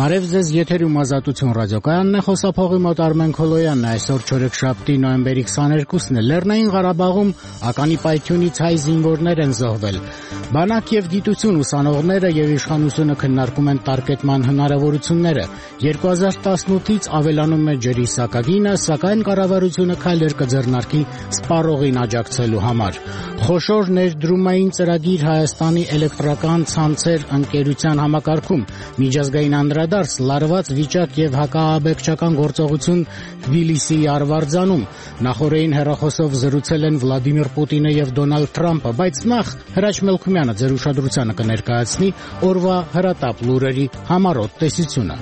Մարև ձեզ եթերում Ազատություն ռադիոկայանն է, խոսափողի մոտ Արմեն Քոլոյանն է, այսօր չորեքշաբթի նոյեմբերի 22-ն է։ Լեռնային Ղարաբաղում ականի պայթյունից հայ զինվորներ են զոհվել։ Բանակ եւ գիտություն ուսանողները եւ իշխանությունը քննարկում են տարկետման հնարավորությունները։ 2018-ից ավելանում է ջրի սակագինը, սակայն կառավարությունը քայլեր կձեռնարկի սպառողին աջակցելու համար։ Խոշոր ներդրումային ծրագիր Հայաստանի էլեկտրական ցանցեր ընկերության համակարգում, միջազգային անդրադարձ, լարված վիճակ եւ հակաաբեկչական գործողություն Թբիլիսիի Արվարձանում։ Նախորդին հեռախոսով զրուցել են Վլադիմիր Պուտինը եւ Դոնալդ Թրամփը, բայց նախ Հրաչ Մելքումյանը ձեր ուշադրությանը կներկայացնի օրվա հրատապ լուրերի համառոտ տեսությունը։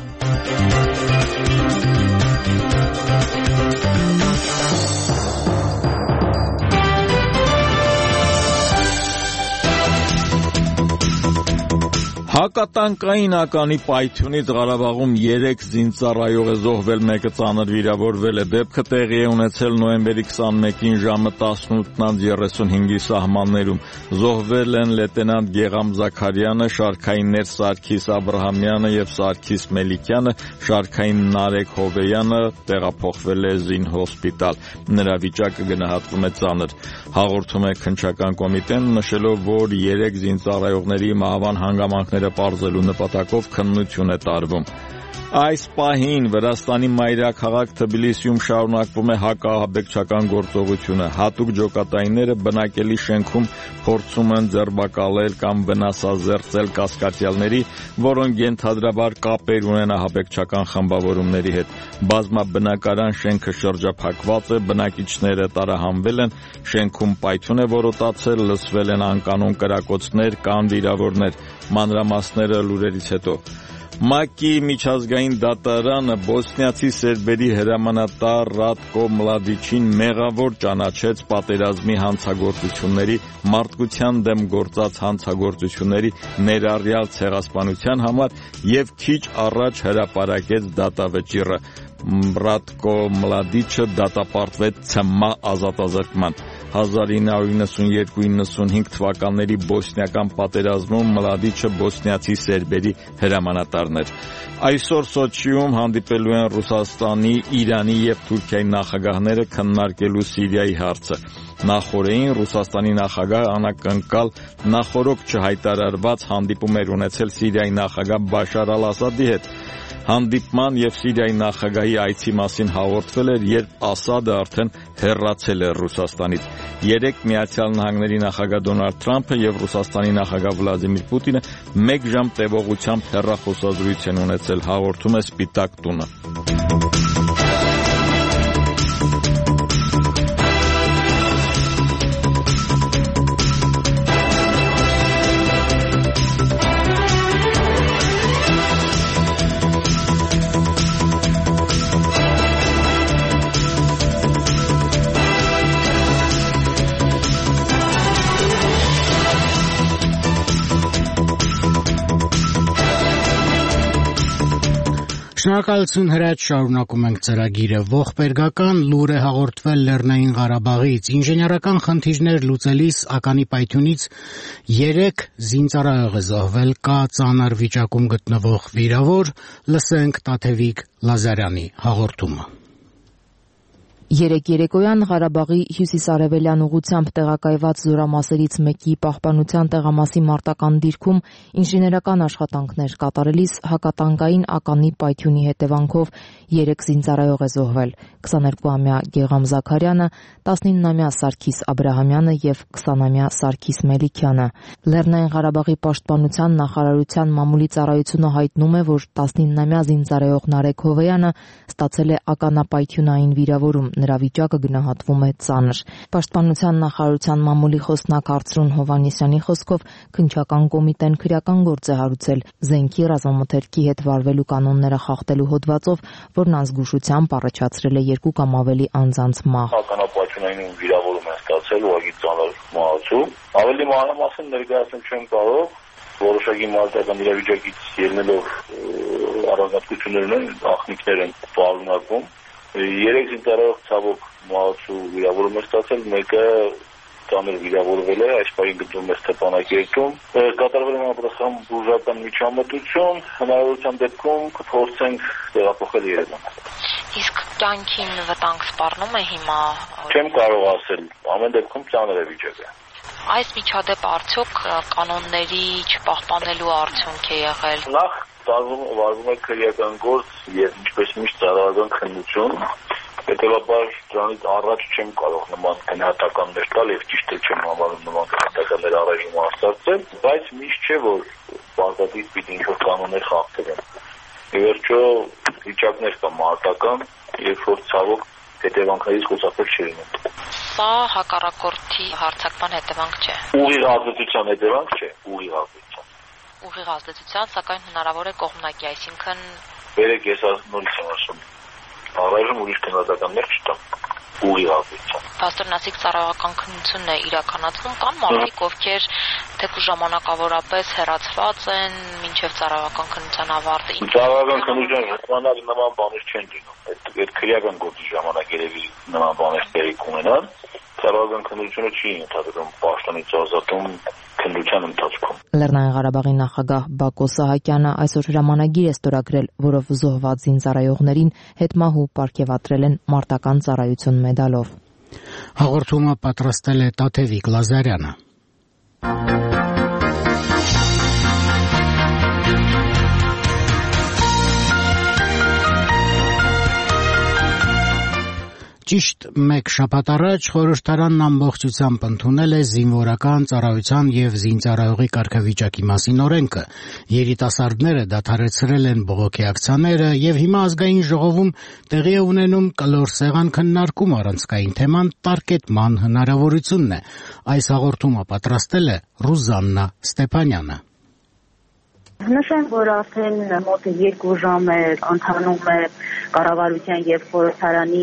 Հակատանկային ականի պայթյունից Ղարաբաղում 3 զինծառայող է զոհվել, մեկը ծանր վիրավորվել է։ Դեպքը տեղի է ունեցել նոյեմբերի 21-ին ժամը 18:35-ի սահմաններում։ Զոհվել են լեյտենանտ Գեգամ Զաքարյանը, շարքայիններ Սարգիս Աբրահամյանը եւ Սարգիս Մելիքյանը, շարքային Նարեկ Հովեյանը տեղափոխվել է զինհոսպիտալ։ Նրա վիճակը գնահատվում է ծանր։ Հաղորդում է քննչական կոմիտեն, նշելով, որ 3 զինծառայողների մահվան հանգամանքները պարզելու նպատակով քննություն է տարվում։ Այս պահին Վրաստանի մայրաքաղաք Թբիլիսիում շարունակվում է հակաաբեկչական գործողությունը։ Հատուկ ջոկատայինները բնակելի շենքում փորձում են ձերբակալել կամ վնասազերծել կասկածյալների, որոնք ենթադրաբար կապեր ունեն ահաբեկչական խմբավորումների հետ։ Բազմաբնակարան շենքը շրջափակված է, բնակիչները տարահանվել են, շենքում պայթյուն է որոտացել, լսվել են անկանոն կրակոցներ, կան վիրավորներ։ Մանրամասները լուրերից հետո։ ՄԱԿ-ի միջազգային դատարանը բոսնիացի սերբերի հրամանատար Ռատկո Մլադիչին մեղավոր ճանաչեց պատերազմի հանցագործությունների, մարդկության դեմ գործած հանցագործությունների ներառյալ ցեղասպանության համար եւ քիչ առաջ հրապարակեց դատավճիռը։ Ռատկո Մլադիչը դատապարտվեց ՑՄ ազատազրկման։ 1992-95 թվականների բոսնիական պատերազմում Մլադիչը բոսնիացի սերբերի հրամանատարն էր։ Այսօր Սոչիում հանդիպելու են Ռուսաստանի, Իրանի եւ Թուրքիայի նախագահները քննարկելու Սիրիայի հարցը։ Նախորդին Ռուսաստանի նախագահ անակնկալ նախորոք չհայտարարված հանդիպում էր ունեցել Սիրիայի նախագահ Բաշար Ալ-Ասադի հետ։ Հանդիպման եւ Սիրիայի նախագահի այցի մասին հաղորդվել էր, երբ Ասադը արդեն հեռացել էր Ռուսաստանից։ Երեկ Միացյալ Նահանգների նախագահ Դոնալդ Թրամփը եւ Ռուսաստանի նախագահ Վլադիմիր Պուտինը 1 ժամ տևողությամբ հեռախոսազրույց են ունեցել, հաղորդում է Սպիտակ տունը։ Շնորհակալություն Հրաչ, շարունակում ենք ծրագիրը։ Ողբերգական լուր է հաղորդվել Լեռնային Ղարաբաղից։ Ինժեներական խնդիրներ լուծելիս ականի պայթյունից 3 զինծառայող է զոհվել, կա ծանր վիճակում գտնվող վիրավոր, լսենք Տաթևիկ Լազարյանի հաղորդումը։ Երեկ երեկոյան Ղարաբաղի հյուսիսարևելյան ուղղությամբ տեղակայված զորամասերից մեկի պահպանության տեղամասի մարտական դիրքում ինժեներական աշխատանքներ կատարելիս հակատանկային ականի պայթյունի հետևանքով 3 զինծառայող է զոհվել՝ 22-ամյա Գեգամ Զաքարյանը, 19-ամյա Սարգիս Աբրահամյանը եւ 20-ամյա Սարգիս Մելիքյանը։ Լեռնային Ղարաբաղի պաշտպանության նախարարության մամուլի ծառայությունը հայտնում է, որ 19-ամյա զինծառայող Նարեկ Հովեյանը ստացել է ականապայթյունային վիրավորում։ Նրա վիճակը գնահատվում է ծանր։ Պաշտպանության նախարարության մամուլի խոսնակ Արծրուն Հովհաննիսյանի խոսքով քննչական կոմիտեն քրեական գործ է հարուցել զենքի ռազմամթերքի հետ վարվելու կանոնները խախտելու հոդվածով, որն անզգուշությամբ առաջացրել է 2 կամ ավելի անձանց մահ։ Ականապայթյունային վիրավորում է ստացել, ուղղակի ծանր մահացու։ Ավելի մանրամասն ներկայացնել չեմ կարող, որոշակի մարդկային իրավիճակից ելնելով առանձնատկություններ ունեն, աղնիկներ են պարունակում։ 3 զինծառայող ցավոք մահացու վիրավորում է ստացել, մեկը ծանր վիրավորվել է, այս պահին գտնվում է Ստեփանակերտում։ Կատարվել է համապատասխան բուժական միջամտություն, հնարավորության դեպքում կփորձենք տեղափոխել Երևան։ Իսկ կյանքին վտանգ սպառնում է հիմա։ Չեմ կարող ասել, ամեն դեպքում ծանր է վիճակը։ Այս միջադեպ արդյոք կանոնների չպահպանելու արդյունք է եղել։ Նախ վարվում է քրեական գործ եւ ինչպես միշտ ծառայական քննություն, հետեւաբար դրանից առաջ չեմ կարող նման գնահատականներ տալ եւ ճիշտ չեմ համարում նման գնահատականներ առայժմ արծարծել, բայց միշտ չէ որ բազմաթիվ պիտի ինչ-որ կանոններ խախտվեն։ Ի վերջո վիճակներ կա մարտական, երբ որ ցավոք հետևանքներից խուսափել չի լինում։ Սա հակառակորդի հարձակման հետևանք չէ։ Ուղիղ ազդեցության հետևանք չէ, ուղիղ ազդեցության։ Ուղիղ ազդեցության, սակայն հնարավոր է կողմնակի, այսինքն Բերեք ես նորից եմ ասում։ Առայժմ ուրիշ գնահատականներ չտամ։ Ուղիղ ազդեցության։ Պաստոր Նասիկ ծառայական քննությունն է իրականացնում, կան մարդիկ, ովքեր թեկուզ ժամանակավորապես հեռացված են մինչև ծառայական քննության ավարտը։ Ծառայական քննության ժամանակ նման բաներ չեն լինում։ Այդ քրեական գործի ժամանակ երևի նման բաներ տեղի կունենան։ Ծառայական քննությունը չի ընդհանրում պաշտոնից ազատում քննության ընթացքում։ Լեռնային Ղարաբաղի նախագահ Բակո Սահակյանը այսօր հրամանագիր է ստորագրել, որով զոհված զինծառայողներին հետմահու պարգևատրել են մարտական ծառայություն մեդալով։ Հաղորդումը պատրաստել է Տաթևիկ Լազարյանը։ Ճիշտ մեկ շաբաթ առաջ խորհրդարանն ամբողջությամբ ընդունել է զինվորական ծառայության եւ զինծառայողի կարգավիճակի մասին օրենքը։ Երիտասարդները դադարեցրել են բողոքի ակցիաները եւ հիմա ազգային ժողովում տեղի է ունենում կլոր սեղան քննարկում առանցքային թեման տարկետման հնարավորությունն է։ Այս հաղորդումը պատրաստել է Ռուզաննա Ստեփանյանը։ Նշեմ, որ արդեն մոտ 2 ժամ է ընթանում է կառավարության եւ խորհրդարանի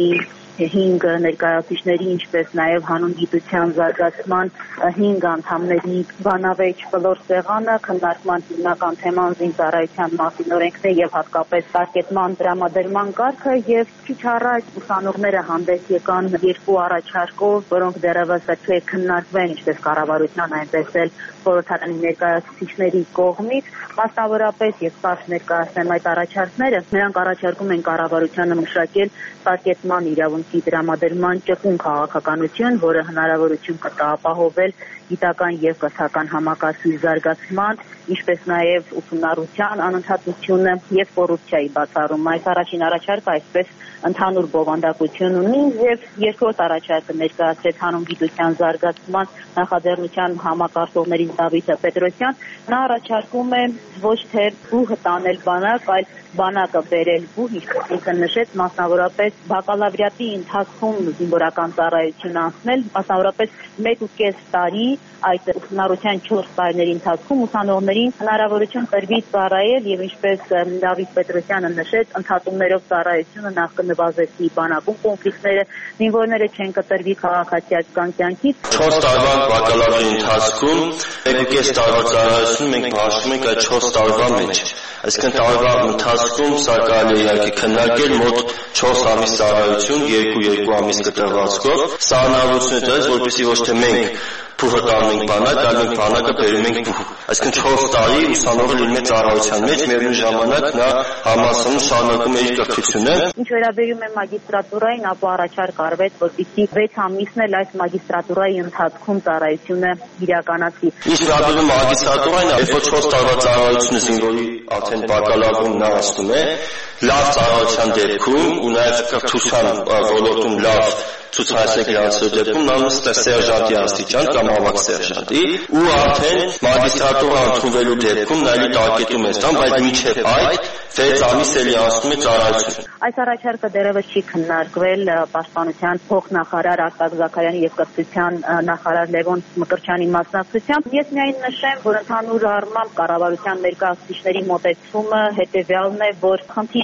5 ներկայացուցիչների, ինչպես նաև հանուն գիտության զարգացման 5 անդամների բանավեճ կլոր սեղանը քննարկման հիմնական թեման զինծառայության մասին օրենքն է եւ հատկապես տարկետման տրամադրման կարգը եւ քիչ առաջ ուսանողները հանդես եկան 2 առաջարկով, որոնք դեռևս պետք է քննարկվեն ինչպես կառավարության, այնպես էլ խորհրդարանի ներկայացուցիչների կողմից, մասնավորապես եւ կարճ ներկայացնեմ այդ առաջարկները, նրանք առաջարկում են կառավարությանը մշակել տարկետման իրավունքի տրամադրման ճկուն քաղաքականություն, որը հնարավորություն կտա ապահովել գիտական եւ կրթական համակարգի զարգացման, ինչպես նաև ուսումնառության անընդհատությունը եւ կոռուպցիայի բացառումը։ Այս առաջին առաջարկը այսպես ընդհանուր բովանդակություն ունի եւ երկրորդ առաջարկը ներկայացրեց հանուն գիտության զարգացման նախաձեռնության համակարգողներից Դավիթ Պետրոսյան։ Նա առաջարկում է ոչ թե բուհը տանել բանակ, այլ բանակը բերել բուհ, ինչպես նշեց, մասնավորապես բակալավրիատի ընթացքում զինվորական ծառայություն անցնել, մասնավորապես 1.5 տարի այդ ուսումնառության 4 տարիների ընթացքում ուսանողներին հնարավորություն տրվի ծառայել եւ ինչպես Դավիթ Պետրոսյանը նշեց, ընդհատումներով ծառայությունը նախ կնվազեցնի բանակում կոնֆլիկտները, զինվորները չեն կտրվի քաղաքացիական կյանքից։ 4 տարվա բակալավրի ընթացքում 1.5 տարվա ծառայություն մենք բաժանում ենք այդ 4 տարվա մեջ։ Այսինքն տարվա ընթացքում սա կարելի է իհարկե քննարկել մոտ 4 ամիս ծառայություն, 2 ամիս կտրվածքով։ Սա հնարավորություն է տալիս, որպեսզի ոչ թե մենք բուհը տանենք բանակ, այլ մենք բանակը բերում ենք բուհ։ Այսինքն 4 տարի ուսանողը լինում է ծառայության մեջ, միևնույն ժամանակ նա համալսարանում շարունակում է իր կրթությունը։ Ինչ վերաբերում է մագիստրատուրային, ապա առաջարկ արվեց, որպեսզի 6 ամիսն էլ այս մագիստրատուրայի ընթացքում ծառայությունը իրականացվի։ Ինչ վերաբերում մագիստրատուրային, երբ որ 4 տարվա ծառայությունը զինվորի արդեն բակալավրում նա ասում է, լավ ծառայության դեպքում ու նաև կրթության ոլորտում լավ ցուցահանդես գրանցելու դեպքում նա նստել սերժանտի աստիճան կամ ավագ սերժանտի ու արդեն մագիստրատուրա ընդունվելու դեպքում նա էլի տարկետում է ստանում, բայց մինչև այդ 6 ամիս էլի անցնում է ծառայություն։ Այս առաջարկը դեռևս չի քննարկվել պաշտպանության փոխնախարար Արտակ Զաքարյանի եւ կրթության նախարար Լևոն Մկրտչյանի մասնակցությամբ։ Ես միայն նշեմ, որ ընդհանուր առմամբ կառավարության ներկայացուցիչների մոտեցումը հետեւյալն է, որ խնդիրը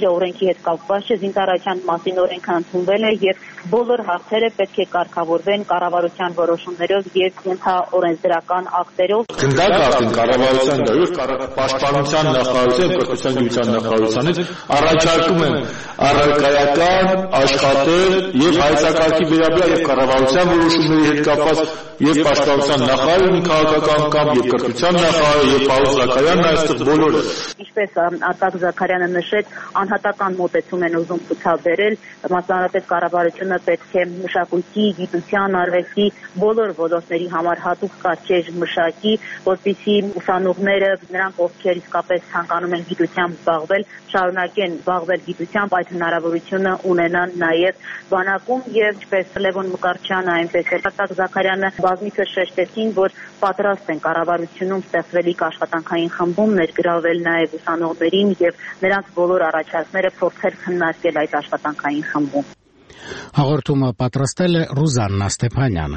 հարցերը օրենքի հետ կապված չէ, զինծառայության մասին օրենքը ընդունվել է եւ բոլոր հարցերը պետք է կարգավորվեն կառավարության որոշումներով եւ ենթաօրենսդրական ակտերով։ Գնդակն կառավարության դերով պաշտպանության նախարարության, կրթության գիտության նախարարությանից առաջարկում եմ առարկայական աշխատել եւ հայեցակարգի վերաբերյալ եւ կառավարության որոշումների հետ կապված եւ պաշտպանության նախարարի քաղաքական կամ եւ կրթության նախարարը եւ Պաուլ Զաքարյանն այստեղ բոլորը։ Ինչպես Արտակ Զաքարյանը նշեց, անհատական մոտեցում են ուզում ցուցաբերել, մասնավորապես կառավարությունը պետք է մշակույթի, գիտության, արվեստի բոլոր ոլորտների համար հատուկ կարգեր մշակի, որպեսզի ուսանողները, նրանք ովքեր իսկապես ցանկանում են գիտությամբ զբաղվել, շարունակեն զբաղվել գիտությամբ, այդ հնարավորությունը ունենան նաև բանակում եւ ինչպես Լևոն Մկարչյանը, այնպես էլ Արտակ Զաքարյանը բազմիցս շեշտեցին, որ պատրաստ են կառավարությունում ստեղծվելիք աշխատանքային խմբում ներգրավել նաև ուսանողներին եւ նրանց բոլոր առաջարկները փորձել քննարկել այդ աշխատանքային խմբում։ Հաղորդումը պատրաստել է Ռուզաննա Ստեփանյանը։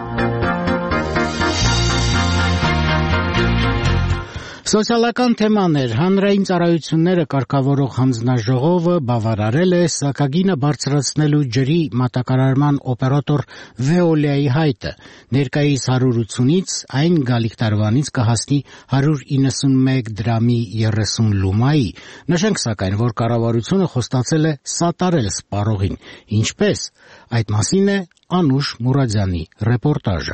Սոցիալական թեմաներ հանրային ծառայությունները կարգավորող հանձնաժողովը բավարարել է սակագինը բարձրացնելու ջրի մատակարարման օպերատոր Veolia-ի հայտը։ Ներկայիս 180-ից այն գալիք տարվանից կհասնի 191 դրամի 30 լումայի։ Նշենք սակայն, որ կառավարությունը խոստացել է սատարել սպառողին։ Ինչպես, այդ մասին է Անուշ Մուրադյանի ռեպորտաժը։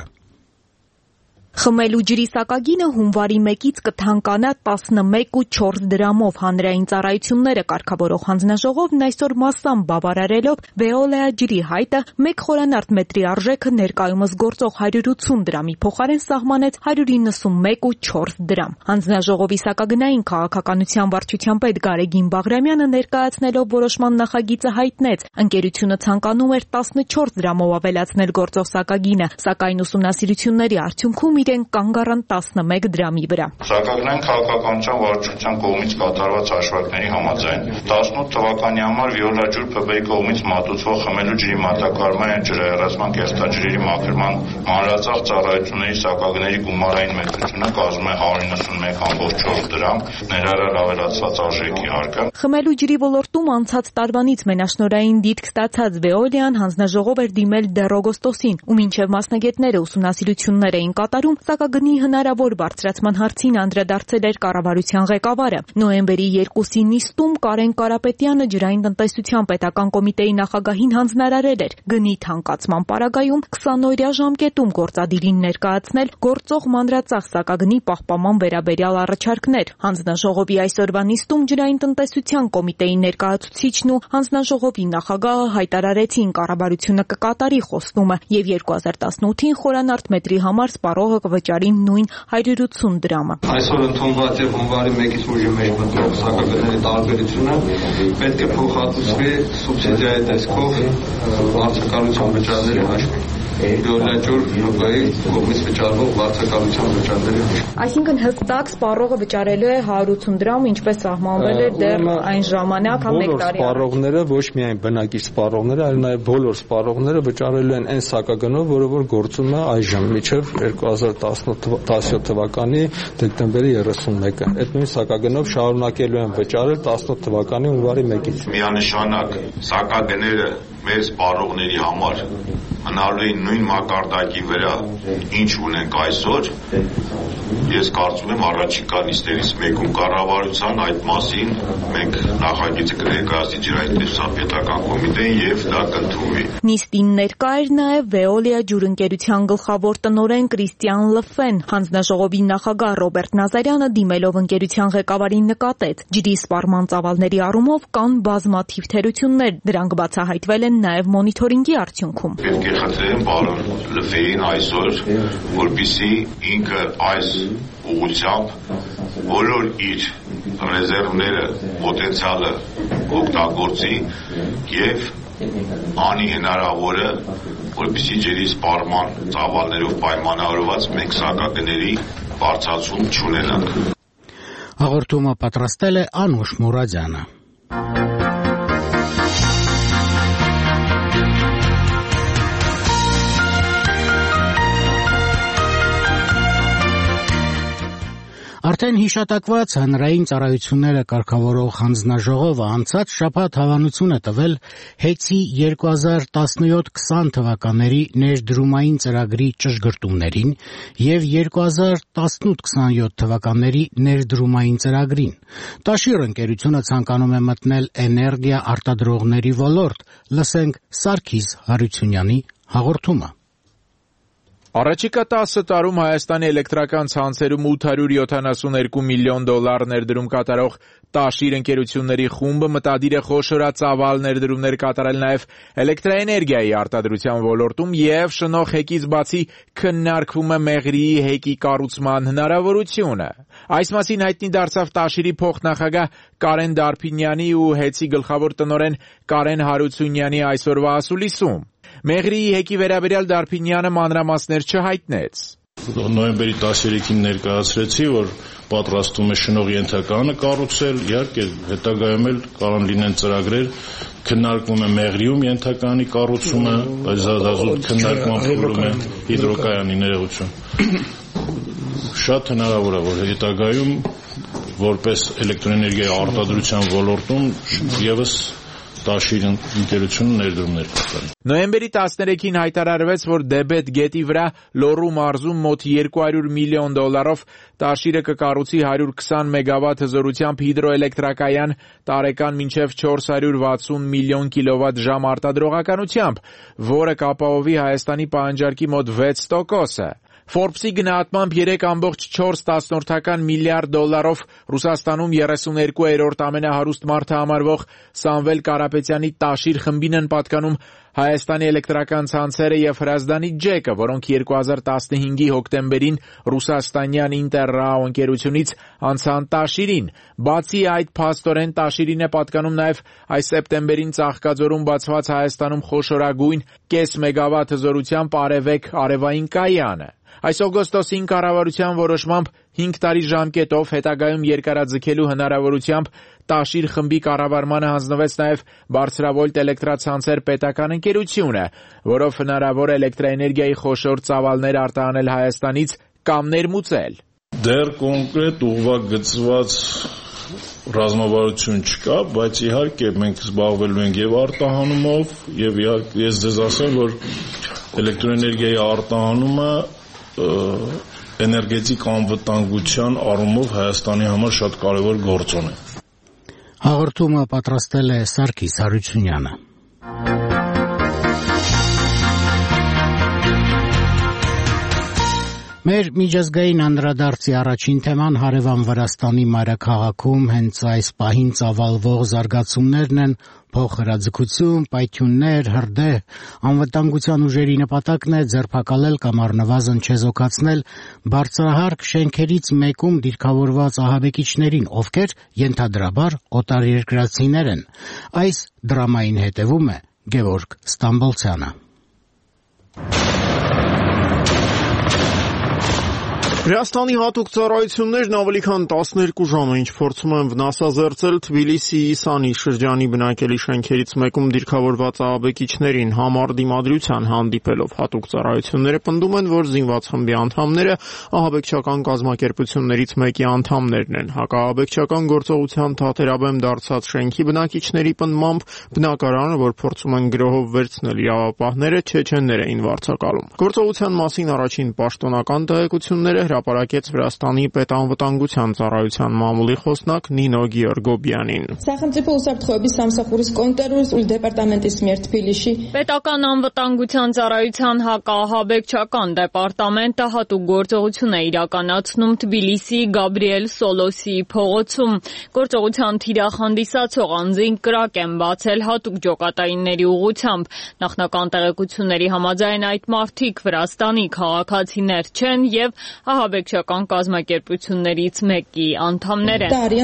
Խմելու ջրի սակագինը հունվարի 1-ից կթանկանա 11.4 դրամով հանրային ծառայությունները կարգավորող հանձնաժողովն այսօր մասամբ բավարարելով Veolia ջրի հայտը 1 խորանարդ մետրի արժեքը ներկայումս գործող 180 դրամի փոխարեն սահմանեց 191.4 դրամ։ Հանձնաժողովի սակագնային քաղաքականության վարչության պետ Գարեգին Բաղրամյանը ներկայացնելով որոշման նախագիծը հայտնեց, ընկերությունը ցանկանում էր 14 դրամով ավելացնել գործող սակագինը, սակայն ուսումնասիրությունների արդյունքում իրեն կանգ առան 11 դրամի վրա։ Սակագնային քաղաքականության վարչության կողմից կատարված հաշվարկների համաձայն 18 թվականի համար Veolia ջուր ՓԲ-ի կողմից մատուցվող խմելու ջրի մատակարարման և ջրահեռացման կեղտաջրերի մաքրման մանրածախ ծառայությունների սակագների գումարային մեծությունը կազմում է 191.4 դրամ, ներառյալ ավելացված արժեքի հարկը։ Խմելու ջրի ոլորտում անցած տարվանից մենաշնորհային դիտք ստացած Veolia-ն հանձնաժողով էր դիմել դեռ օգոստոսին, ու մինչև մասնագետները ուսումնասիրություններ էին կատարում, սակագնի հնարավոր բարձրացման հարցին անդրադարձել էր կառավարության ղեկավարը։ Նոյեմբերի 2-ի նիստում Կարեն Կարապետյանը ջրային տնտեսության պետական կոմիտեի նախագահին հանձնարարել էր գնի թանկացման պարագայում 20-օրյա ժամկետում գործադիրին ներկայացնել գործող մանրածախ սակագնի պահպանման վերաբերյալ առաջարկներ։ Հանձնաժողովի այսօրվա նիստում ջրային տնտեսության կոմիտեի ներկայացուցիչն ու հանձնաժողովի նախագահը հայտարարեցին կառավարությունը կկատարի խոստումը եւ 2018-ին խորանարդ մետրի համար սպառողը կվճարի նույն 180 դրամը։ Այսօր ընդունված եւ հունվարի 1-ից ուժի մեջ մտնող սակագների տարբերությունը պետք է փոխհատուցվի սուբսիդիայի տեսքով վարձակալության վճարների հաշվին։ Veolia ջուր ՓԲ-ի կողմից վճարվող վարձակալության վճարների հաշվին։ Այսինքն հստակ սպառողը վճարելու է 180 դրամ, ինչպես սահմանվել էր դեռ այն ժամանակ, 1 տարի։ Սպառողները ոչ միայն բնակիչ սպառողները, այլ նաեւ բոլոր սպառողները վճարելու են այն սակագնով, որը գործում է այժմ մինչև 2017 թվականի դեկտեմբերի 31-ը։ Այդ նույն սակագնով շարունակելու են վճարել 18 թվականի հունվարի 1-ից։ Միանշանակ սակագները մեր սպառողների համար մնալու են նույն մակարդակի վրա, ինչ ունենք այսօր, ես կարծում եմ առաջիկա նիստերից մեկում կառավարության այդ մասին մենք նախագիծը կներկայացնի ջրային տնտեսության պետական կոմիտեին եւ դա կընդունվի։ Նիստին ներկա էր նաեւ Veolia ջուրընկերության գլխավոր տնօրեն Կրիստիան Լֆեն։ Հանձնաժողովի նախագահ Ռոբերտ Նազարյանը դիմելով ընկերության ղեկավարին նկատեց. ջրի սպառման ծավալների առումով կան բազմաթիվ թերություններ, դրանք բացահայտվել են նաեւ մոնիթորինգի արդյունքում։ Պետք է խնդրեմ պարոն Լֆեին այսօր, որպեսզի ինքը այս ուղղությամբ բոլոր իր ռեզերվները, պոտենցիալը օգտագործի եւ անի հնարավորը, որպեսզի ջրի սպառման ծավալներով պայմանավորված մենք սակագների բարձրացում չունենանք։ Հաղորդումը պատրաստել է Անուշ Մուրադյանը։ Արդեն հիշատակված հանրային ծառայությունները կարգավորող հանձնաժողովը անցած շաբաթ հավանություն է տվել ՀԵՑ-ի 2017-20 թվականների ներդրումային ծրագրի ճշգրտումներին և 2018-27 թվականների ներդրումային ծրագրին։ Տաշիր ընկերությունը ցանկանում է մտնել էներգիա արտադրողների ոլորտ։ Լսենք Սարգիս Հարությունյանի հաղորդումը։ Առաջիկա 10 տարում Հայաստանի էլեկտրական ցանցերում $872 միլիոն ներդրում կատարող Տաշիր ընկերությունների խումբը մտադիր է խոշորածավալ ներդրումներ կատարել նաև էլեկտրաէներգիայի արտադրության ոլորտում և շնորհ հեկից բացի քննարկվում է Մեղրիի հեկի կառուցման հնարավորությունը։ Այս մասին հայտնի դարձավ Տաշիրի փոխնախագահ Կարեն Դարփինյանի ու ՀԵՑ-ի գլխավոր տնօրեն Կարեն Հարությունյանի այսօրվա ասուլիսում։ Մեղրիի հեկի վերաբերյալ Դարփինյանը մանրամասներ չհայտնեց։ Նոյեմբերի 13-ին ներկայացրեցի, որ պատրաստում է շնորհ ենթականը կառուցել, իհարկե հետագայում էլ կարող լինեն ծրագրեր, քննարկվում է Մեղրիում ենթականի կառուցումը, այս հազազուտ քննարկման փուլում է հիդրոկայանի ներողություն։ Շատ հնարավոր է, որ հետագայում որպես էլեկտրոէներգիայի արտադրության ոլորտում եւս Տաշիր ընկերությունը ներդրումներ կատարի։ Նոյեմբերի 13-ին հայտարարվեց, որ Դեբետ գետի վրա Լոռու մարզում մոտ $200 միլիոն Տաշիրը կկառուցի 120 մեգավատ հզորությամբ հիդրոէլեկտրակայան տարեկան մինչև 460 միլիոն կիլովատ-ժամ արտադրողականությամբ, որը կապահովի Հայաստանի պահանջարկի մոտ 6%-ը։ Forbes-ի գնահատմամբ 3.4 միլիարդ դոլարով Ռուսաստանում 32-րդ ամենահարուստ մարդը համարվող Սամվել Կարապետյանի Տաշիր խմբին են պատկանում Հայաստանի էլեկտրական ցանցերը և Հրազդանի ջեկը, որոնք 2015-ի հոկտեմբերին ռուսաստանյան Ինտերրաո ընկերությունից անցան Տաշիրին։ Բացի այդ, փաստորեն Տաշիրին է պատկանում նաև այս սեպտեմբերին Ծաղկաձորում բացված Հայաստանում խոշորագույն կես մեգավատ հզորությամբ Արևեկ արևային կայանը։ Այս օգոստոսին կառավարության որոշմամբ 5 տարի ժամկետով հետագայում երկարաձգելու հնարավորությամբ Տաշիր խմբի կառավարմանը հանձնվեց նաև Բարձրավոլտ էլեկտրացանցեր պետական ընկերությունը, որով հնարավոր է էլեկտրաէներգիայի խոշոր ծավալներ արտահանել Հայաստանից կամ ներմուծել։ Դեռ կոնկրետ ուղղված գծված ռազմավարություն չկա, բայց իհարկե մենք զբաղվելու ենք եւ արտահանումով, եւ իհարկե ես ձեզ ասեմ, որ էլեկտրոէներգիայի արտահանումը էներգետիկ անվտանգության առումով Հայաստանի համար շատ կարևոր գործոն է։ Հաղորդումը պատրաստել է Սարգիս Հարությունյանը։ Մեր միջազգային անդրադարձի առաջին թեման հարևան Վրաստանի մայրաքաղաքում հենց այս պահին ծավալվող զարգացումներն են, փոխհրաձգություն, պայթյուններ, հրդեհ։ Անվտանգության ուժերի նպատակն է ձերբակալել կամ առնվազն չեզոքացնել բարձրահարկ շենքերից մեկում դիրքավորված ահաբեկիչներին, ովքեր ենթադրաբար օտարերկրացիներ են։ Այս դրամային հետևում է Գևորգ Ստամբոլցյանը։ Վրաստանի հատուկ ծառայություններն ավելի քան 12 ժամ է ինչ փորձում են վնասազերծել Թբիլիսիի Իսանի շրջանի բնակելի շենքերից մեկում դիրքավորված ահաբեկիչներին համառ դիմադրության հանդիպելով։ Հատուկ ծառայությունները պնդում են, որ զինված խմբի անդամները ահաբեկչական կազմակերպություններից մեկի անդամներն են։ Հակաահաբեկչական գործողության թատերաբեմ դարձած շենքի բնակիչների պնդմամբ բնակարանը, որ փորձում են գրոհով վերցնել իրավապահները, չեչեններ էին վարձակալում։ Գործողության մասին առաջին պաշտոնական տեղեկությունները հրապարակեց Վրաստանի պետանվտանգության ծառայության մամուլի խոսնակ Նինո Գեորգոբյանին։ Պետական անվտանգության ծառայության հակաահաբեկչական դեպարտամենտը հատուկ գործողություն է իրականացնում Թբիլիսիի Գաբրիել Սոլոսիի փողոցում։ Գործողության թիրախ հանդիսացող անձին կրակ են բացել հատուկ ջոկատայինների ուղղությամբ։ Նախնական տեղեկությունների համաձայն այդ մարդիկ Վրաստանի քաղաքացիներ չեն և ահաբեկչական կազմակերպություններից մեկի անդամներ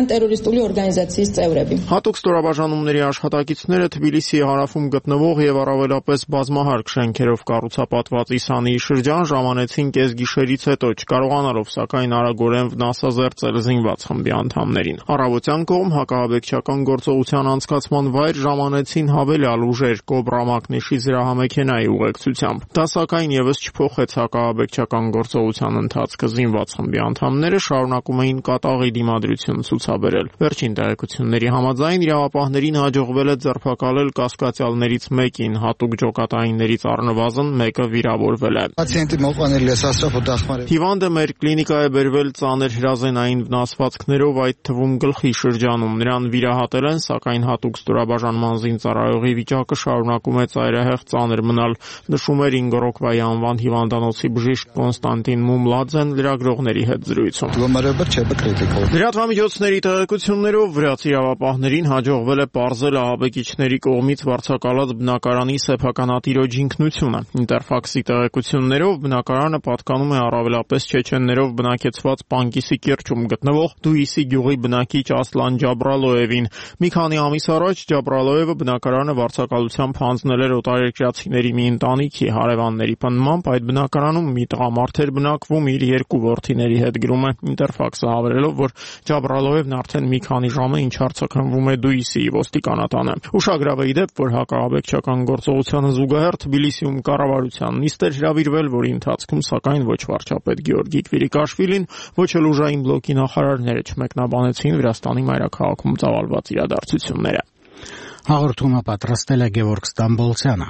են։ Հատուկ ստորաբաժանումների աշխատակիցները Թբիլիսիի հարավում գտնվող եւ առավելապես բազմահարկ շենքերով կառուցապատված Իսանի շրջան ժամանեցին կեսգիշերից հետո, չկարողանալով սակայն արագորեն վնասազերծել զինված խմբի անդամներին։ Առավոտյան կողմ հակաահաբեկչական գործողության անցկացման վայր ժամանեցին հավելյալ ուժեր Կոբրա մակնիշի զրահամեքենայի ուղեկցությամբ։ Դա սակայն եւս չփոխեց հակաահաբեկչական գործողության ընթացքը։ զինված խմբի անդամները շարունակում էին կատաղի դիմադրություն ցուցաբերել։ Վերջին տեղեկությունների համաձայն իրավապահներին հաջողվել է ձերբակալել կասկածյալներից մեկին, հատուկ ջոկատայիններից առնվազն մեկը վիրավորվել է։ Հիվանդը մեր կլինիկա է բերվել ծանր հրազենային վնասվածքներով, այդ թվում գլխի շրջանում։ Նրան վիրահատել են, սակայն հատուկ ստորաբաժանման զինծառայողի վիճակը շարունակում է ծայրահեղ ծանր մնալ, նշում էր Ինգորոկվայի անվան հիվանդանոցի բժիշկ Կոնստանտին Մումլաձեն լրագրողների հետ զրույցում։ Լրատվամիջոցների տեղեկություններով վրաց իրավապահներին հաջողվել է պարզել ահաբեկիչների կողմից վարձակալած բնակարանի սեփականատիրոջ ինքնությունը։ Ինտերֆաքսի տեղեկություններով բնակարանը պատկանում է առավելապես չեչեններով բնակեցված Պանկիսի կիրճում գտնվող Դուիսի գյուղի բնակիչ Ասլան Ջաբրալոևին։ Մի քանի ամիս առաջ Ջաբրալոևը բնակարանը վարձակալությամբ հանձնել էր օտարերկրացիների մի ընտանիքի հարևանների պնդմամբ այդ բնակարանում մի տղամարդ էր բնակվում իր երկու որդիների հետ, գրում է Ինտերֆաքսը, հավելելով, որ Ջաբրալոևն արդեն մի քանի ժամ է ինչ արձակնվում է Դուիսի ոստիկանատանը։ Ուշագրավ է ի դեպ, որ հակահաբեկչական գործողությանը զուգահեռ Թբիլիսիում կառավարության նիստ էր հրավիրվել, որի ընթացքում սակայն ոչ վարչապետ Գեորգի Կվիրիկաշվիլին, ոչ էլ ուժային բլոկի նախարարները չմեկնաբանեցին Վրաստանի մայրաքաղաքում ծավալված իրադարձությունները։ Հաղորդումը պատրաստել է Գևորգ Ստամբոլցյանը։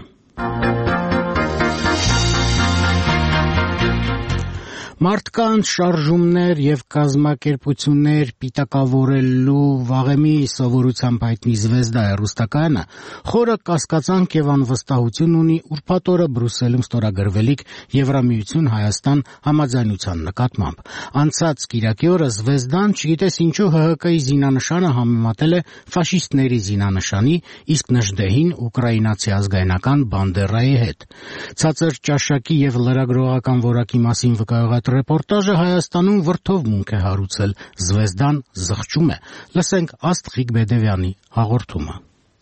Մարդկանց շարժումներ եւ կազմակերպություններ պիտակավորելու վաղեմի սովորությամբ հայտնի Զվեզդա հեռուստակայանը խորը կասկածանք եւ անվստահություն ունի ուրբաթ օրը Բրյուսելում ստորագրվելիք Եվրամիություն Հայաստան համաձայնության նկատմամբ։ Անցած կիրակի օրը Զվեզդան, չգիտես ինչու, ՀՀԿ-ի զինանշանը համեմատել է ֆաշիստների զինանշանի, իսկ Նժդեհին ուկրաինացի ազգայնական բանդերայի հետ։ Ցածր ճաշակի եւ լրագրողական որակի մասին վկայող ռեպորտաժը Հայաստանում վրդովմունք է հարուցել, Զվեզդան զղջում է։ Լսենք Աստղիկ Բեդևյանի հաղորդումը։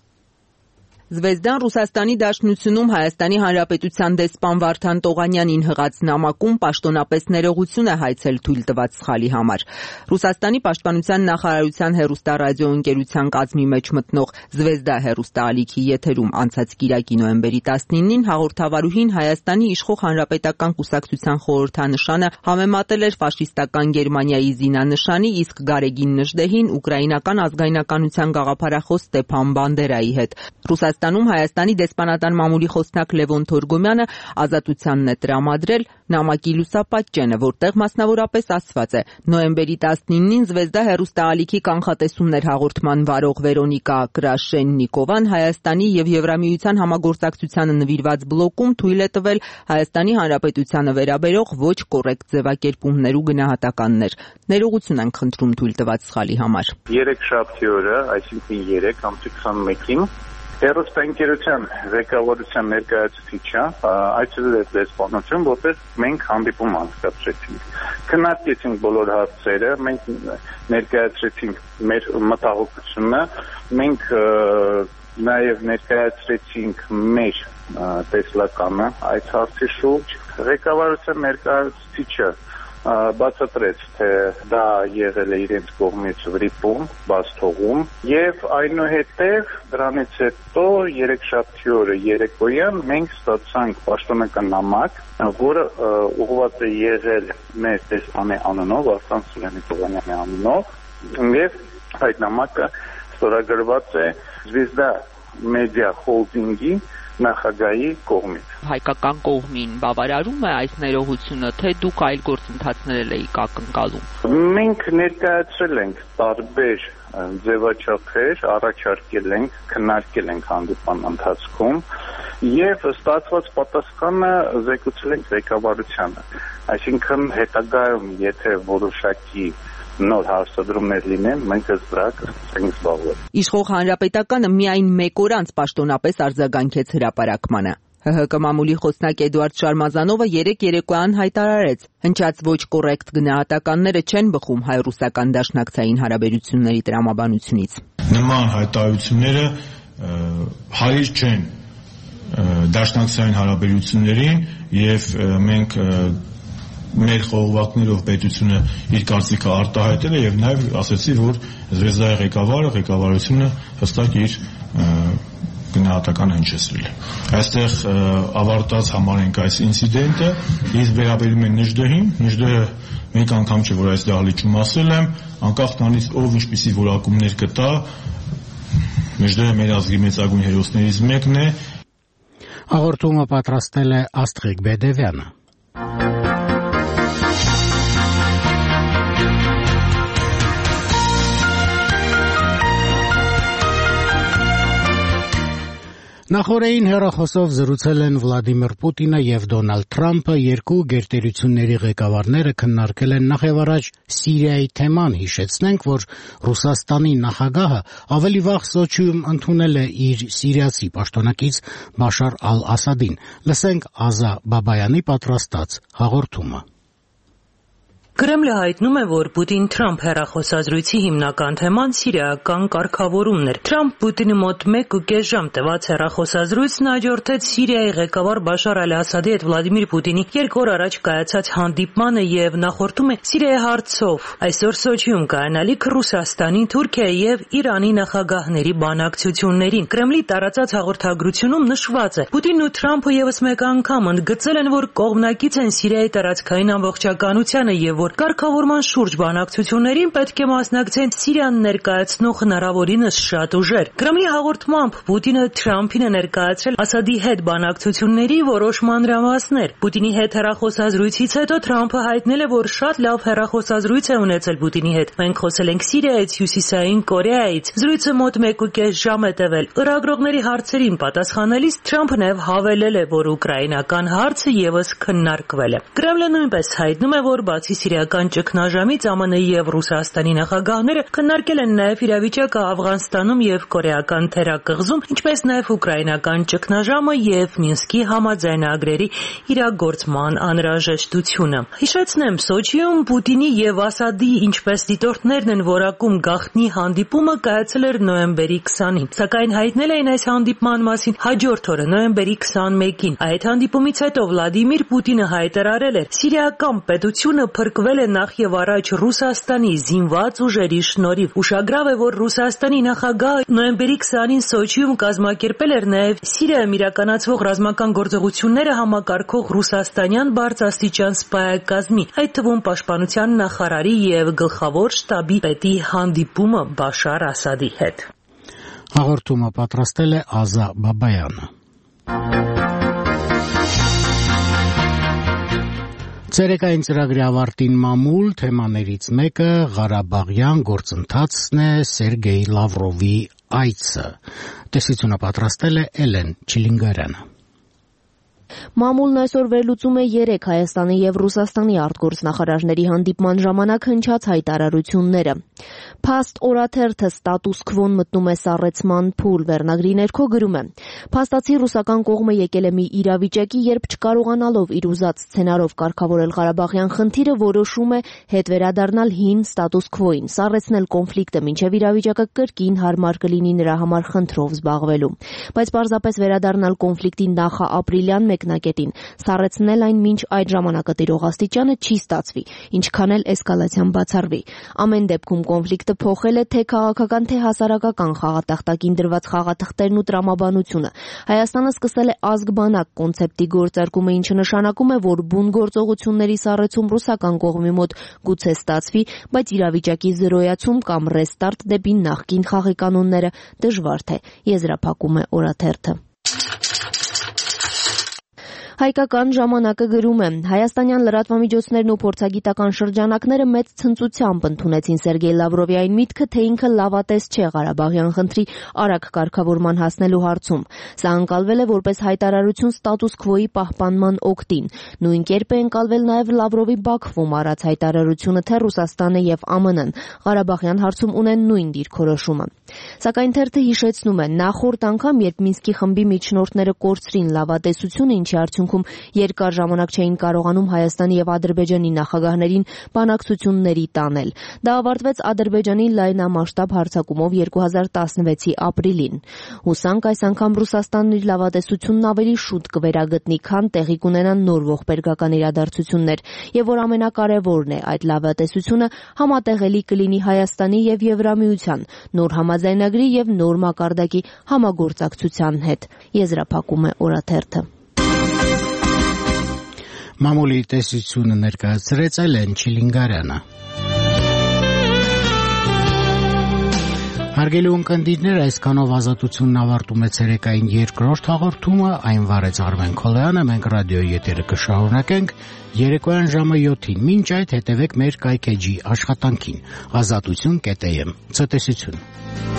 Զվեզդան Ռուսաստանի Դաշնությունում Հայաստանի Հանրապետության դեսպան Վարդան Տողանյանին հղած նամակում պաշտոնապես ներողություն է հայցել թույլ տված սխալի համար։ Ռուսաստանի Պաշտպանության նախարարության հեռուստառադիոընկերության կազմի մեջ մտնող Զվեզդա հեռուստաալիքի եթերում անցած կիրակի նոյեմբերի 19-ին հաղորդավարուհին Հայաստանի իշխող Հանրապետական կուսակցության խորհրդանշանը համեմատել էր ֆաշիստական Գերմանիայի զինանշանի, իսկ Գարեգին Նժդեհին ուկրաինական ազգայնականության գաղափարախոս Ստեփան Բանդերայի հետ։ Ռուսաստանում Հայաստանի դեսպանատան մամուլի խոսնակ Լևոն Թորգոմյանը ազատությանն է տրամադրել նամակի լուսապատճենը, որտեղ մասնավորապես ասված է. նոյեմբերի 19-ին Զվեզդա հեռուստաալիքի կանխատեսումներ հաղորդման վարող Վերոնիկա Կրաշեննիկովան Հայաստանի եւ Եվրամիության համագործակցությանը նվիրված բլոկում թույլ է տվել Հայաստանի Հանրապետությանը վերաբերող ոչ կոռեկտ ձևակերպումներ ու գնահատականներ։ Ներողություն ենք խնդրում թույլ տված սխալի համար։ Երեքշաբթի օրը, այսինքն 3 ամսի 21-ին Հեռուստաընկերության ղեկավարության ներկայացուցիչը այցելել է դեսպանություն, որտեղ մենք հանդիպում անցկացրեցինք։ Քննարկեցինք բոլոր հարցերը, մենք ներկայացրեցինք մեր մտահոգությունը, մենք նաև ներկայացրեցինք մեր տեսլականը այդ հարցի շուրջ։ Ղեկավարության ներկայացուցիչը բացատրեց, թե դա եղել է իրենց կողմից վրիպում, բացթողում եւ այնուհետեւ դրանից հետո երեքշաբթի օրը երեկոյան մենք ստացանք պաշտոնական նամակ, որը ուղղված է եղել մեր դեսպանի անունով, Վարդան Սուրենի-Տողանյանի անունով եւ այդ նամակը ստորագրված է Զվեզդա մեդիա հոլդինգի նախագահի կողմից։ Հայկական կողմին բավարարում է այս ներողությունը, թե դուք այլ գործընթացներ եք ակնկալում։ Մենք ներկայացրել ենք տարբեր ձևաչափեր, առաջարկել ենք, քննարկել ենք հանդիպման ընթացքում եւ ստացված պատասխանը զեկուցել ենք ղեկավարությանը։ Այսինքն հետագայում, եթե որոշակի նոր հարցադրումներ լինեն, մենք ըստ դրա կսկսենք զբաղվել։ Իշխող Հանրապետականը միայն մեկ օր անց պաշտոնապես արձագանքեց հրապարակմանը։ ՀՀԿ մամուլի խոսնակ Էդուարդ Շարմազանովը երեկոյան հայտարարեց. հնչած ոչ կոռեկտ գնահատականները չեն բխում հայ-ռուսական դաշնակցային հարաբերությունների տրամաբանությունից։ Նման հայտարարությունները հարիր չեն դաշնակցային հարաբերություններին եւ մենք մեր խորհրդներով պետությունը իր կարծիքը արտահայտել է եւ նաեւ ասացի, որ Զվեզդայի ղեկավարությունը հստակ իր գնահատականը հնչեցրել է։ Այստեղ ավարտած համարենք այս ինցիդենտը, իսկ վերաբերում է Նժդեհին, Նժդեհը մեկ անգամ չէ, որ այս դահլիճում ասել եմ, անկախ նրանից ով ինչպիսի որակումներ կտա, մեջտեղը մեր ազգի մեծագույն հերոսներից մեկն է։ Հաղորդումը պատրաստել է Աստղիկ Բեդևյանը։ Նախորդին հեռախոսով զրուցել են Վլադիմիր Պուտինը եւ Դոնալդ Թրամփը, երկու գերտերությունների ղեկավարները քննարկել են նախևառաջ Սիրիայի թեման, հիշեցնենք, որ Ռուսաստանի նախագահը ավելի վաղ Սոչիում ընդունել է իր սիրիացի պաշտոնակից Բաշար ալ-Ասադին։ Լսենք Ազա Բաբայանի պատրաստած հաղորդումը։ Կրեմլը հայտնում է, որ Պուտին-Թրամփ հեռախոսազրույցի հիմնական թեման սիրիական կարգավորումն էր։ Թրամփ-Պուտինի մոտ 1.5 ժամ տևած հեռախոսազրույցն հաջորդեց Սիրիայի ղեկավար Բաշար ալ-Ասադի հետ Վլադիմիր Պուտինի 2 օր առաջ կայացած հանդիպմանը եւ նախորդում է Սիրիայի հարցով այսօր Սոչիում կայանալիք Ռուսաստանի, Թուրքիայի եւ Իրանի նախագահների բանակցություններին։ Կրեմլի տարածած հաղորդագրությունում նշված է. Պուտինն ու Թրամփը եւս մեկ անգամ ընդգծել են, որ կողմնակից են Սիրիայի տարածքային ամբողջականությանը եւ որ կարգավորման շուրջ բանակցություններին պետք է մասնակցեն Սիրիան ներկայացնող հնարավորինս շատ ուժեր։ Կրեմլի հաղորդմամբ Պուտինը Թրամփին է ներկայացրել Ասադի հետ բանակցությունների որոշ մանրամասներ։ Պուտինի հետ հեռախոսազրույցից հետո Թրամփը հայտնել է, որ շատ լավ հեռախոսազրույց է ունեցել Պուտինի հետ։ Մենք խոսել ենք Սիրիայից, Հյուսիսային Կորեայից։ Զրույցը մոտ 1.5 ժամ է տևել։ Լրագրողների հարցերին պատասխանելիս Թրամփը նաև հավելել է, որ ուկրաինական հարցը եւս քննարկվել է։ Կրեմլը նույնպես հայտնում է, որ բացի Սիրիական ճգնաժամից ԱՄՆ եւ Ռուսաստանի նախագահները քննարկել են նաեւ իրավիճակը Աֆղանստանում եւ Կորեական թերակղզում, ինչպես նաեւ ուկրաինական ճգնաժամը եւ Մինսկի համաձայնագրերի իրագործման անհրաժեշտությունը։ Հիշեցնեմ, Սոչիում Պուտինի եւ Ասադի ինչպես դիտորդներն են որակում գաղտնի հանդիպումը կայացել էր նոյեմբերի 20-ին, սակայն հայտնել էին այս հանդիպման մասին հաջորդ օրը նոյեմբերի 21-ին։ Այդ հանդիպումից հետո Վլադիմիր Պուտինը հայտարարել էր. Սիրիական պետությունը փրկվել է նախ եւ առաջ Ռուսաստանի զինված ուժերի շնորհիվ։ Ուշագրավ է, որ Ռուսաստանի նախագահը նոյեմբերի 20-ին Սոչիում կազմակերպել էր նաեւ Սիրիայում իրականացվող ռազմական գործողությունները համակարգող ռուսաստանյան բարձրաստիճան սպայակազմի, այդ թվում պաշտպանության նախարարի եւ գլխավոր շտաբի պետի հանդիպումը Բաշար Ասադի հետ։ Հաղորդումը պատրաստել է Ազա Բաբայանը։ Ցերեկային ծրագրի ավարտին մամուլ թեմաներից մեկը Ղարաբաղյան գործընթացն է Սերգեյ Լավրովի այցը։ Տեսությունը պատրաստել է Էլեն Չիլինգարյանը։ Մամուլն այսօր վերլուծում է 3 Հայաստանի եւ Ռուսաստանի արտգործնախարարների հանդիպման ժամանակ հնչած հայտարարությունները։ Փաստ օրաթերթը ստատուս քվոն մտնում է սառեցման փուլ վերնագրի ներքո գրում է. Փաստացի ռուսական կողմը եկել է մի իրավիճակի, երբ չկարողանալով իր ուզած սցենարով կարգավորել Ղարաբաղյան խնդիրը, որոշում է հետ վերադառնալ հին ստատուս քվոին, սառեցնել կոնֆլիկտը, մինչև իրավիճակը կրկին հարմար կլինի նրա համար խնդրով զբաղվելու։ Բայց պարզապես վերադառնալ կոնֆլիկտի նախաապրիլյան մեկնակետին, սառեցնել այն մինչ այդ ժամանակը տիրող աստիճանը չի ստացվի, ինչքան էլ էսկալացիան բացառվի։ Ամեն դեպքում կոնֆլիկտը փոխել է թե քաղաքական, թե հասարակական խաղատախտակին դրված խաղաթղթերն ու տրամաբանությունը։ Հայաստանը սկսել է ազգ-բանակ կոնցեպտի գործարկումը, ինչը նշանակում է, որ բուն գործողությունների սառեցում ռուսական կողմի մոտ գուցե ստացվի, բայց իրավիճակի զրոյացում կամ ռեստարտ դեպի նախկին խաղի կանոնները դժվար թե, եզրափակում է օրաթերթը։ Հայկական ժամանակը գրում է. Հայաստանյան լրատվամիջոցներն ու փորձագիտական շրջանակները մեծ ցնծությամբ ընդունեցին Սերգեյ Լավրովի այն միտքը, թե ինքը լավատես չէ Ղարաբաղյան խնդրի արագ կարգավորման հասնելու հարցում։ Սա ընկալվել է որպես հայտարարություն ստատուս քվոյի պահպանման օգտին։ Նույն կերպ է ընկալվել նաև Լավրովի Բաքվում արած հայտարարությունը, թե Ռուսաստանը եւ ԱՄՆ-ն Ղարաբաղյան հարցում ունեն նույն դիրքորոշումը։ Սակայն թերթը հիշեցնում է, նախորդ անգամ, երբ Մինսկի խմբի միջնորդները կորցրին լավատեսությունը, ինչի արդյունքում երկար ժամանակ չէին կարողանում Հայաստանի եւ Ադրբեջանի նախագահներին բանակցությունների տանել։ Դա ավարտվեց Ադրբեջանի լայնամասշտաբ հարձակումով 2016-ի ապրիլին։ Հուսանք այս անգամ Ռուսաստանն իր լավատեսությունն ավելի շուտ կվերագտնի, քան տեղի կունենան նոր ողբերգական իրադարձություններ, եւ որ ամենակարևորն է, այդ լավատեսությունը համատեղելի կլինի Հայաստանի եւ Եվրամիության նոր համաձայնագրի եւ նոր մակարդակի համագործակցության հետ, եզրափակում է օրաթերթը։ Մամուլի տեսությունը ներկայացրեց Էլեն Չիլինգարյանը։ Հարգելի ունկնդիրներ, այսքանով Ազատությունն ավարտում է ցերեկային երկրորդ հաղորդումը, այն վարեց Արմեն Քոլոյանը, մենք ռադիոյի եթերը կշարունակենք երեկոյան ժամը 7-ին, մինչ այդ հետևեք մեր կայքեջի աշխատանքին, azatutun.am, ցտեսություն։